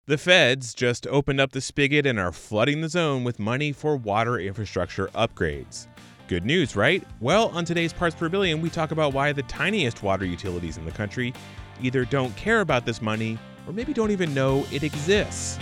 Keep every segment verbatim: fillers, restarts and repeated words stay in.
The feds just opened up the spigot and are flooding the zone with money for water infrastructure upgrades. Good news, right? Well, on today's Parts Per Billion, we talk about why the tiniest water utilities in the country either don't care about this money or maybe don't even know it exists.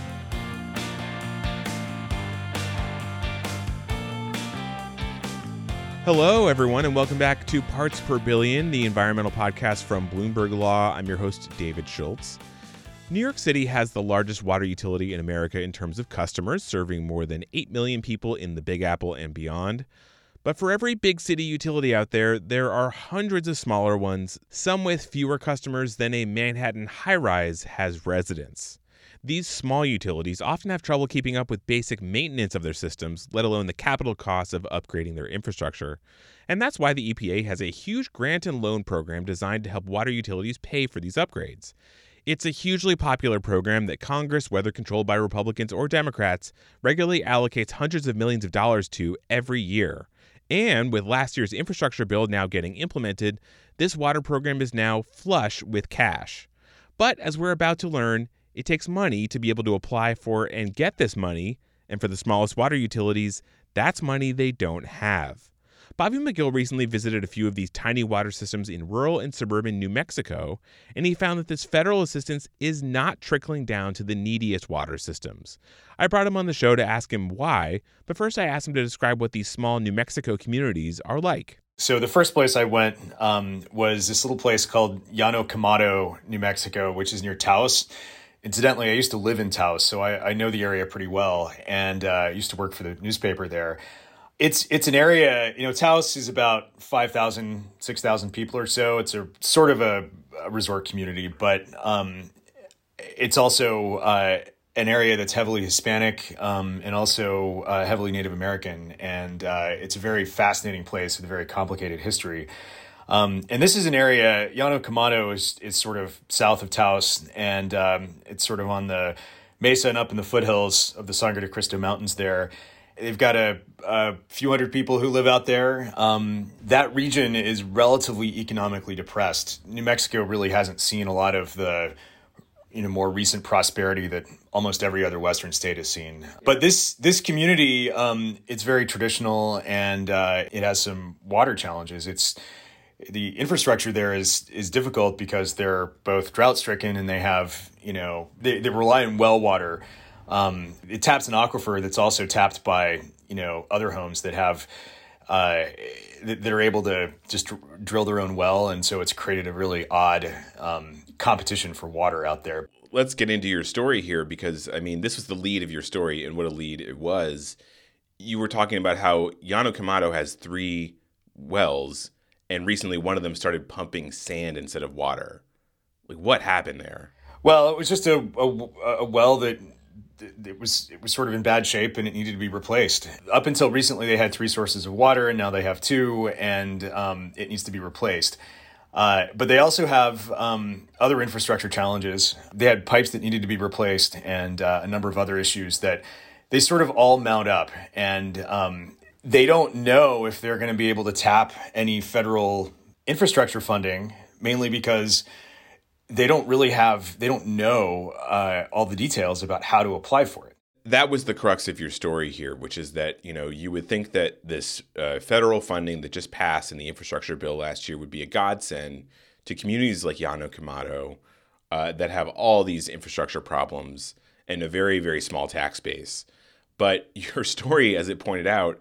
Hello, everyone, and welcome back to Parts Per Billion, the environmental podcast from Bloomberg Law. I'm your host, David Schultz. New York City has the largest water utility in America in terms of customers, serving more than eight million people in the Big Apple and beyond. But for every big city utility out there, there are hundreds of smaller ones, some with fewer customers than a Manhattan high-rise has residents. These small utilities often have trouble keeping up with basic maintenance of their systems, let alone the capital costs of upgrading their infrastructure. And that's why the E P A has a huge grant and loan program designed to help water utilities pay for these upgrades. It's a hugely popular program that Congress, whether controlled by Republicans or Democrats, regularly allocates hundreds of millions of dollars to every year. And with last year's infrastructure bill now getting implemented, this water program is now flush with cash. But as we're about to learn, it takes money to be able to apply for and get this money, and for the smallest water utilities, that's money they don't have. Bobby McGill recently visited a few of these tiny water systems in rural and suburban New Mexico, and he found that this federal assistance is not trickling down to the neediest water systems. I brought him on the show to ask him why, but first I asked him to describe what these small New Mexico communities are like. So the first place I went um, was this little place called Llano Quemado, New Mexico, which is near Taos. Incidentally, I used to live in Taos, so I, I know the area pretty well, and uh, I used to work for the newspaper there. It's it's an area, you know, Taos is about five thousand, six thousand people or so. It's a sort of a, a resort community, but um, it's also uh, an area that's heavily Hispanic um, and also uh, heavily Native American. And uh, it's a very fascinating place with a very complicated history. Um, and this is an area, Llano Quemado is, is sort of south of Taos, and um, it's sort of on the mesa and up in the foothills of the Sangre de Cristo Mountains there. They've got a, a few hundred people who live out there. Um, that region is relatively economically depressed. New Mexico really hasn't seen a lot of the, you know, more recent prosperity that almost every other Western state has seen. But this this community, um, it's very traditional, and uh, it has some water challenges. It's the infrastructure there is is difficult because they're both drought stricken, and they have, you know, they, they rely on well water. Um, it taps an aquifer that's also tapped by, you know, other homes that have, uh, that are able to just drill their own well. And so it's created a really odd um, competition for water out there. Let's get into your story here because, I mean, this was the lead of your story, and what a lead it was. You were talking about how Llano Quemado has three wells, and recently one of them started pumping sand instead of water. Like, what happened there? Well, it was just a, a, a well that it was it was sort of in bad shape, and it needed to be replaced. Up until recently, they had three sources of water, and now they have two, and um, it needs to be replaced. Uh, but they also have um, other infrastructure challenges. They had pipes that needed to be replaced, and uh, a number of other issues that they sort of all mount up. And um, they don't know if they're going to be able to tap any federal infrastructure funding, mainly because they don't really have, they don't know uh, all the details about how to apply for it. That was the crux of your story here, which is that, you know, you would think that this uh, federal funding that just passed in the infrastructure bill last year would be a godsend to communities like Llano Quemado uh, that have all these infrastructure problems and a very, very small tax base. But your story, as it pointed out,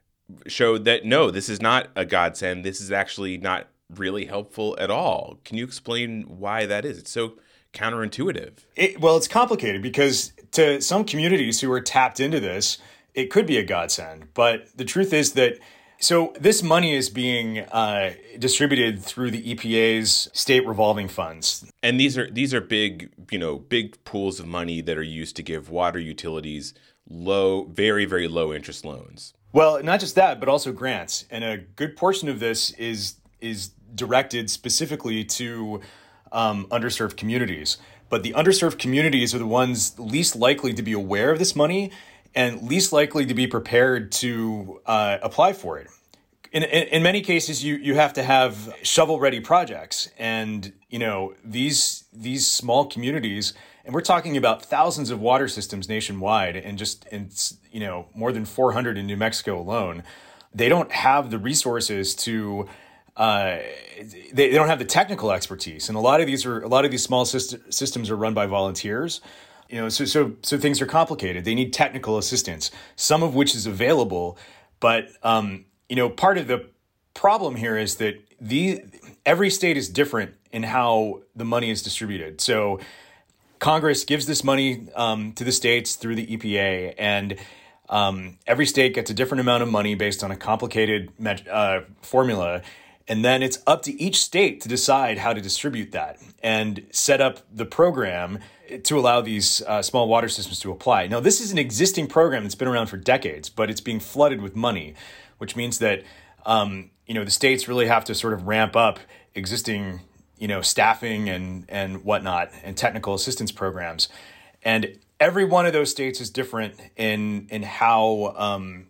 showed that, no, this is not a godsend. This is actually not really helpful at all. Can you explain why that is? It's so counterintuitive. It, well, it's complicated because to some communities who are tapped into this, it could be a godsend. But the truth is that, so this money is being uh, distributed through the E P A's state revolving funds. And these are these are big, you know, big pools of money that are used to give water utilities low, very, very low interest loans. Well, not just that, but also grants. And a good portion of this is is directed specifically to um, underserved communities. But the underserved communities are the ones least likely to be aware of this money and least likely to be prepared to uh, apply for it. In, in in many cases, you you have to have shovel-ready projects, and you know these these small communities And we're talking about thousands of water systems nationwide, and just in, you know, more than four hundred in New Mexico alone. They don't have the resources to, uh, they, they don't have the technical expertise. And a lot of these are, a lot of these small syst- systems are run by volunteers. You know, so, so, so things are complicated. They need technical assistance, some of which is available. But, um, you know, part of the problem here is that the, every state is different in how the money is distributed. So Congress gives this money um, to the states through the E P A, and um, every state gets a different amount of money based on a complicated uh, formula. And then it's up to each state to decide how to distribute that and set up the program to allow these uh, small water systems to apply. Now, this is an existing program that's been around for decades, but it's being flooded with money, which means that um, you know the states really have to sort of ramp up existing you know staffing and and whatnot and technical assistance programs. And every one of those states is different in in how um,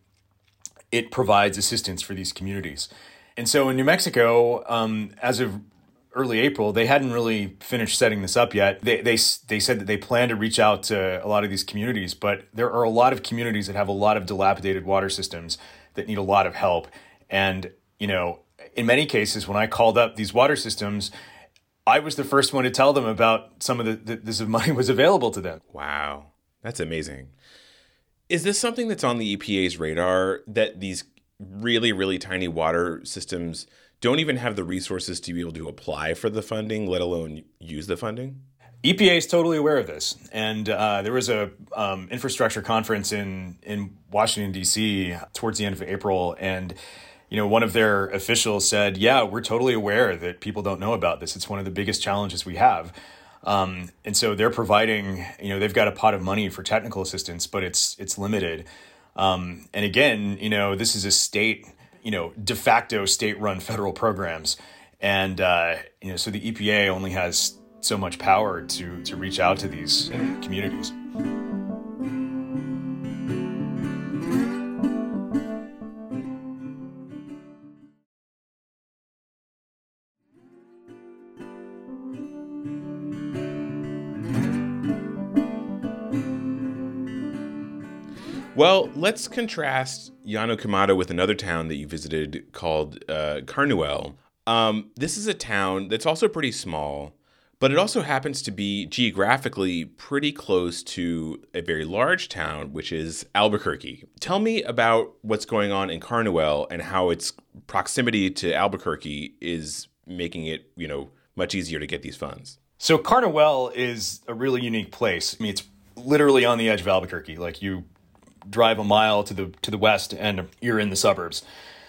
it provides assistance for these communities. And so in New Mexico, um, as of early April, they hadn't really finished setting this up yet. They, they they said that they plan to reach out to a lot of these communities, but there are a lot of communities that have a lot of dilapidated water systems that need a lot of help. And, you know, in many cases, when I called up these water systems, I was the first one to tell them about some of the, the this money was available to them. Wow, that's amazing. Is this something that's on the E P A's radar, that these really, really tiny water systems don't even have the resources to be able to apply for the funding, let alone use the funding? E P A is totally aware of this. And uh, there was a um, infrastructure conference in, in Washington, D C towards the end of April. And, you know, one of their officials said, yeah, we're totally aware that people don't know about this. It's one of the biggest challenges we have. Um, and so they're providing, you know, they've got a pot of money for technical assistance, but it's it's limited. Um, and again, you know, this is a state, you know, de facto state-run federal programs. And, uh, you know, so the E P A only has so much power to to reach out to these communities. Well, let's contrast Llano Quemado with another town that you visited called uh, Carnuel. Um, this is a town that's also pretty small, but it also happens to be geographically pretty close to a very large town, which is Albuquerque. Tell me about what's going on in Carnuel and how its proximity to Albuquerque is making it, you know, much easier to get these funds. So Carnuel is a really unique place. I mean, it's literally on the edge of Albuquerque. Like, you drive a mile to the to the west and you're in the suburbs.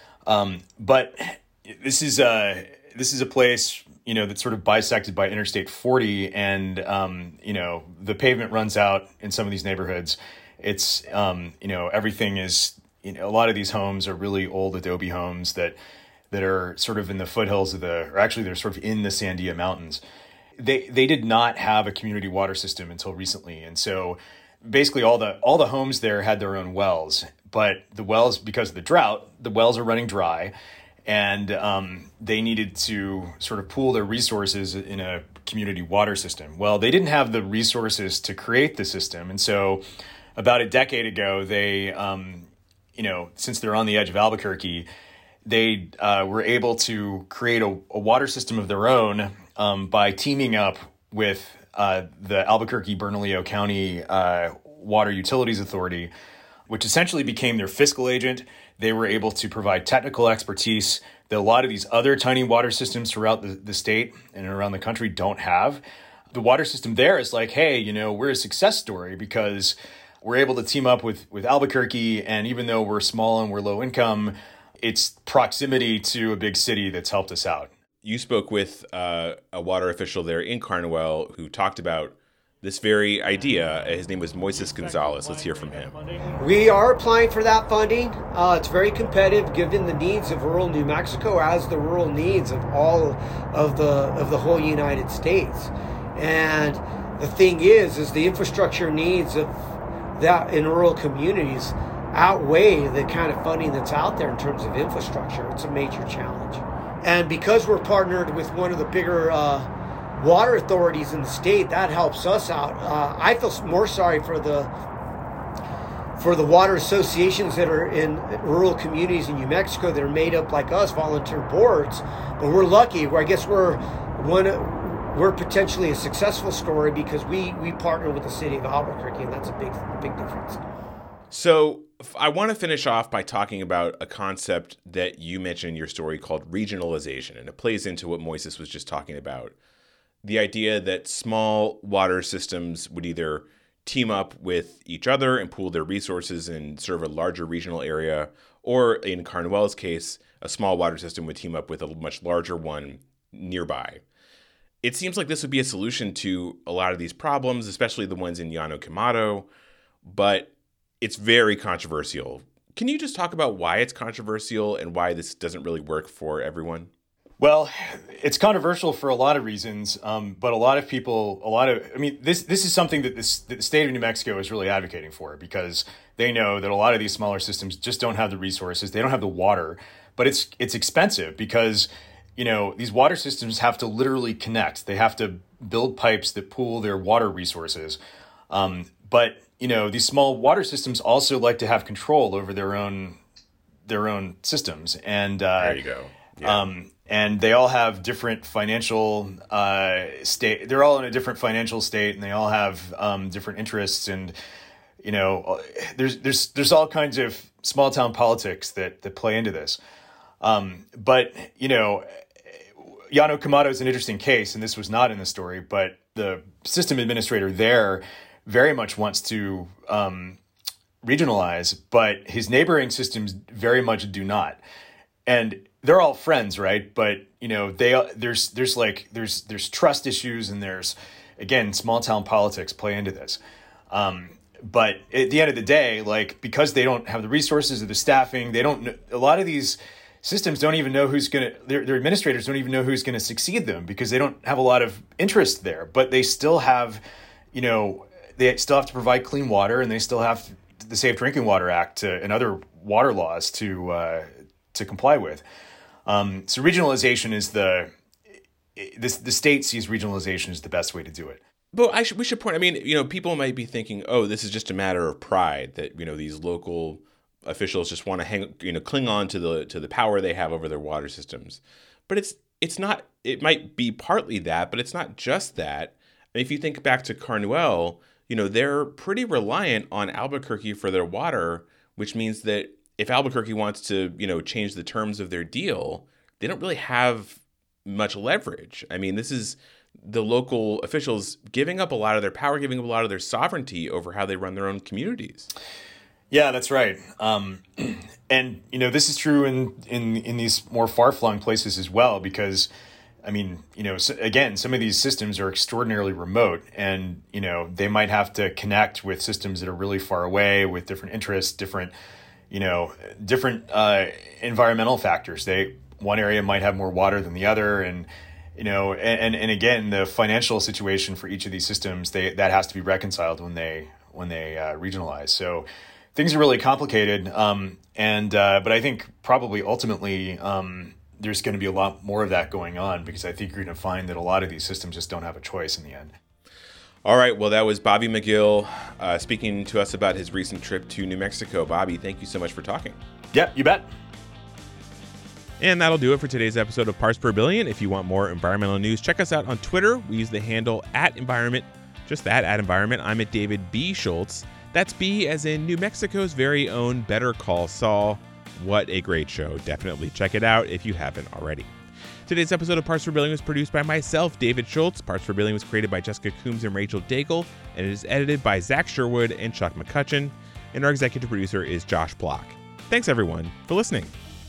Um, but this is a this is a place, you know, that's sort of bisected by Interstate forty, and um, you know, the pavement runs out in some of these neighborhoods. It's um, you know, everything is, you know, a lot of these homes are really old adobe homes that that are sort of in the foothills of the, or actually they're sort of in the Sandia Mountains. They they did not have a community water system until recently, and so basically all the all the homes there had their own wells, but the wells, because of the drought, the wells are running dry, and um, they needed to sort of pool their resources in a community water system. Well, they didn't have the resources to create the system, and so about a decade ago, they, um, you know, since they're on the edge of Albuquerque, they uh, were able to create a, a water system of their own um, by teaming up with Uh, the Albuquerque-Bernalillo County uh, Water Utilities Authority, which essentially became their fiscal agent. They were able to provide technical expertise that a lot of these other tiny water systems throughout the, the state and around the country don't have. The water system there is like, hey, you know, we're a success story because we're able to team up with, with Albuquerque, and even though we're small and we're low income, it's proximity to a big city that's helped us out. You spoke with uh, a water official there in Carnuel who talked about this very idea. His name was Moises Gonzalez. Let's hear from him. We are applying for that funding. Uh, it's very competitive given the needs of rural New Mexico as the rural needs of all of the of the whole United States. And the thing is, is the infrastructure needs of that in rural communities outweigh the kind of funding that's out there in terms of infrastructure. It's a major challenge. And because we're partnered with one of the bigger uh, water authorities in the state, that helps us out. Uh, I feel more sorry for the for the water associations that are in rural communities in New Mexico that are made up like us, volunteer boards. But we're lucky. Where I guess we're one. We're potentially a successful story because we we partner with the city of Albuquerque, and that's a big big difference. So I want to finish off by talking about a concept that you mentioned in your story called regionalization, and it plays into what Moises was just talking about. The idea that small water systems would either team up with each other and pool their resources and serve a larger regional area, or in Carnuel's case, a small water system would team up with a much larger one nearby. It seems like this would be a solution to a lot of these problems, especially the ones in Llano Quemado, but it's very controversial. Can you just talk about why it's controversial and why this doesn't really work for everyone? Well, it's controversial for a lot of reasons, um, but a lot of people, a lot of, I mean, this this is something that, this, that the state of New Mexico is really advocating for, because they know that a lot of these smaller systems just don't have the resources, they don't have the water, but it's it's expensive because, you know, these water systems have to literally connect. They have to build pipes that pool their water resources. Um, but, you know, these small water systems also like to have control over their own their own systems. And uh, there you go. Yeah. Um, and they all have different financial uh, state. They're all in a different financial state, and they all have um, different interests. And you know, there's there's there's all kinds of small town politics that that play into this. Um, but you know, Llano Quemado is an interesting case, and this was not in the story. But the system administrator there very much wants to um, regionalize, but his neighboring systems very much do not. And they're all friends, right? But you know, they there's there's like there's there's trust issues, and there's again small town politics play into this. Um, but at the end of the day, like because they don't have the resources or the staffing, they don't. A lot of these systems don't even know who's gonna. Their, their administrators don't even know who's gonna succeed them because they don't have a lot of interest there. But they still have, you know, they still have to provide clean water, and they still have the Safe Drinking Water Act to, and other water laws to uh, to comply with. Um, so regionalization is the this the state sees regionalization as the best way to do it. But I should, we should point. I mean, you know, people might be thinking, "Oh, this is just a matter of pride that you know these local officials just want to hang, you know, cling on to the to the power they have over their water systems." But it's it's not. It might be partly that, but it's not just that. I mean, if you think back to Carnuel, you know, they're pretty reliant on Albuquerque for their water, which means that if Albuquerque wants to, you know, change the terms of their deal, they don't really have much leverage. I mean, this is the local officials giving up a lot of their power, giving up a lot of their sovereignty over how they run their own communities. Yeah, that's right. Um, and, you know, this is true in, in, in these more far-flung places as well, because, I mean, you know, so again, some of these systems are extraordinarily remote, and, you know, they might have to connect with systems that are really far away with different interests, different you know, different uh, environmental factors. They one area might have more water than the other, and you know, and and again, the financial situation for each of these systems, they that has to be reconciled when they when they uh, regionalize. So things are really complicated, um, and uh, but I think probably ultimately um, there's going to be a lot more of that going on, because I think you're going to find that a lot of these systems just don't have a choice in the end. All right. Well, that was Bobby McGill uh, speaking to us about his recent trip to New Mexico. Bobby, thank you so much for talking. Yep, you bet. And that'll do it for today's episode of Parts Per Billion. If you want more environmental news, check us out on Twitter. We use the handle at environment, just that, at environment. I'm at David B. Schultz. That's B as in New Mexico's very own Better Call Saul. What a great show. Definitely check it out if you haven't already. Today's episode of Parts Per Billion was produced by myself, David Schultz. Parts Per Billion was created by Jessica Coombs and Rachel Daigle, and it is edited by Zach Sherwood and Chuck McCutcheon. And our executive producer is Josh Block. Thanks, everyone, for listening.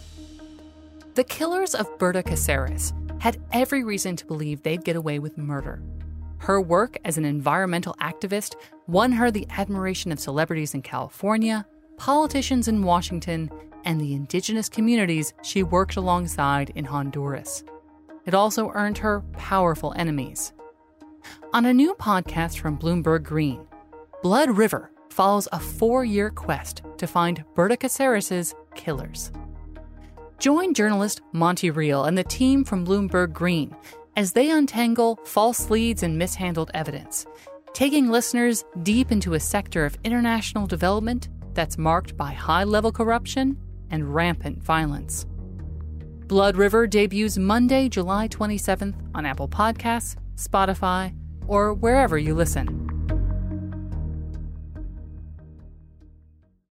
The killers of Berta Caceres had every reason to believe they'd get away with murder. Her work as an environmental activist won her the admiration of celebrities in California, politicians in Washington, and the indigenous communities she worked alongside in Honduras. It also earned her powerful enemies. On a new podcast from Bloomberg Green, Blood River follows a four-year quest to find Berta Caceres' killers. Join journalist Monty Reel and the team from Bloomberg Green as they untangle false leads and mishandled evidence, taking listeners deep into a sector of international development that's marked by high-level corruption and rampant violence. Blood River debuts Monday, July twenty-seventh on Apple Podcasts, Spotify, or wherever you listen.